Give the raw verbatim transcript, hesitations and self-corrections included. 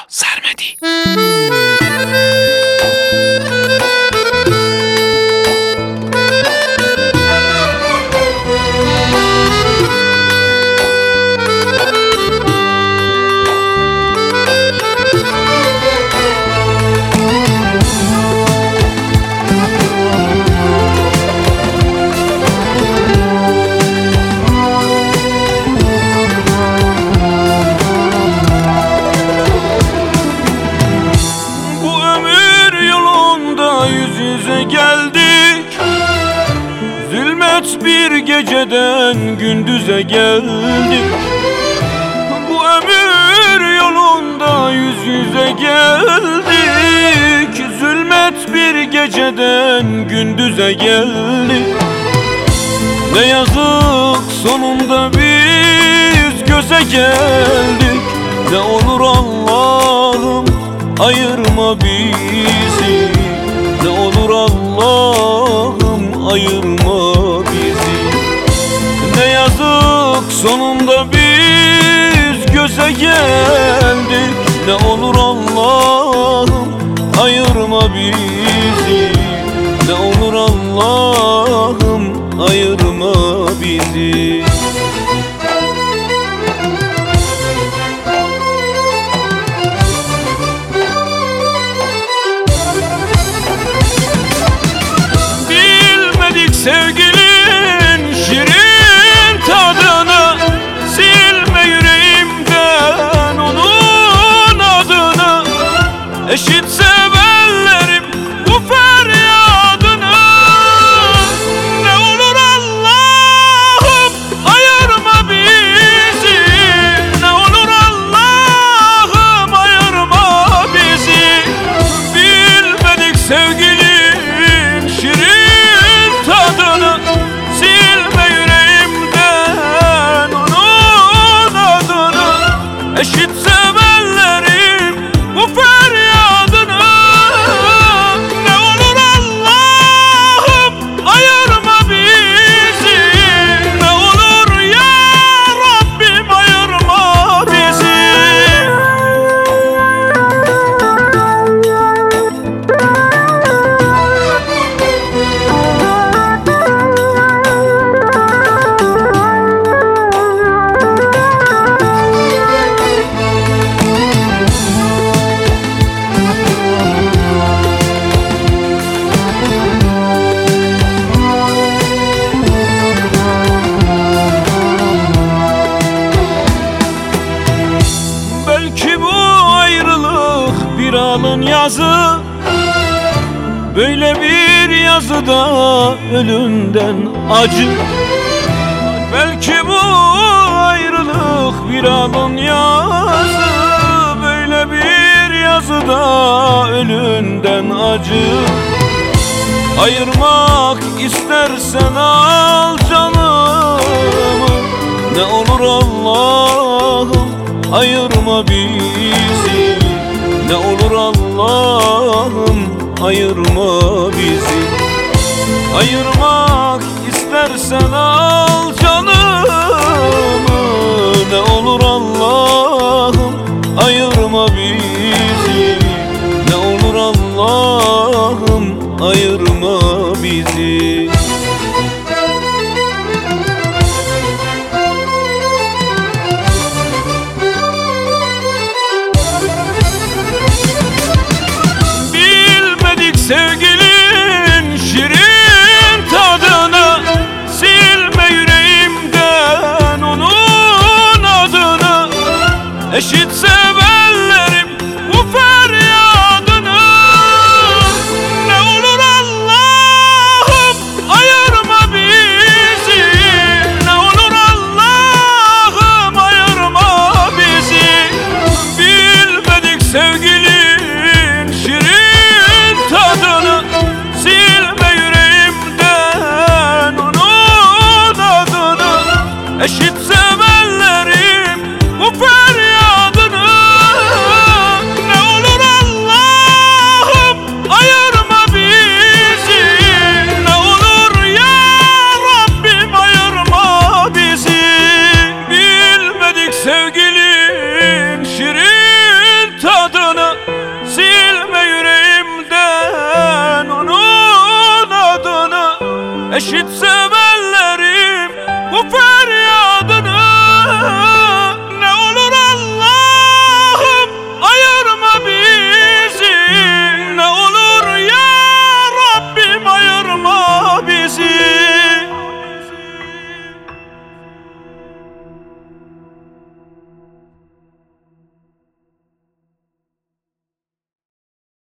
Sarmadi. Geldik, zulmet bir geceden gündüze geldik. Bu ömür yolunda yüz yüze geldik. Zulmet bir geceden gündüze geldik. Ne yazık sonunda biz göze geldik. Ne olur Allah'ım ayırma bizi. Ne olur Allah'ım ayırma bizi. Ne yazık sonunda biz göze geldik. Ne olur Allah'ım ayırma bizi. Ne olur Allah'ım ayırma bizi. Sevgilin şirin tadını, silme yüreğimden onun adını. Eşit sevenlerim bu feryadını. Ne olur Allah'ım ayırma bizi. Ne olur Allah'ım ayırma bizi. Bilmedik sevgilin şirin tadını, silme yüreğimden onun adını. Eşit sevenlerim bu feryadını. Ne olur Allah'ım ayırma bizi. Ne olur ya Rabbim ayırma bizi. Belki bu ayrılık bir alın yazı. Böyle bir yazıda ölümden acı. Belki bu ayrılık bir alın yazı. Böyle bir yazıda ölümden acı. Ayırmak istersen al canımı. Ne olur Allah'ım ayırma bizi. Ne olur Allah'ım ayırma bizi. Ayırmak istersen al canımı. Ne olur Allah'ım ayırma bizi. Ne olur Allah'ım ayırma bizi. Sevgilin şirin tadını, silme yüreğimden onun adını. Eşit sevenlerim bu feryadını. Ne olur Allah'ım ayırma bizi. Ne olur Allah'ım ayırma bizi. Bilmedik sevgilin şirin tadını, silme yüreğimden onun adını. Eşit sevenlerim bu feryadını. eşit sevenlerim bu feryadını.